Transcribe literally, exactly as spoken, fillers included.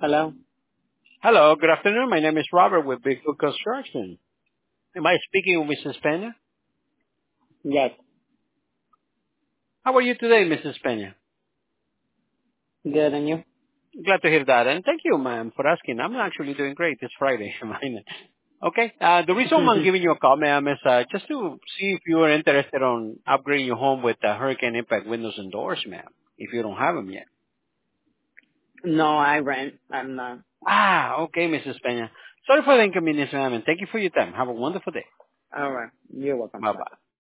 Hello? Hello, good afternoon. My name is Robert with Bigfoot Construction. Am I speaking with Missus Pena? Yes. How are you today, Missus Pena? Good, and you? Glad to hear that, and thank you, ma'am, for asking. I'm actually doing great. It's Friday. Okay. Uh, the reason I'm giving you a call, ma'am, is uh, just to see if you are interested on upgrading your home with uh, Hurricane Impact windows and doors, ma'am, if you don't have them yet. No, I rent. I'm not. Ah, okay, Missus Pena. Sorry for the inconvenience, ma'am, and thank you for your time. Have a wonderful day. All right. You're welcome. Bye. Bye-bye.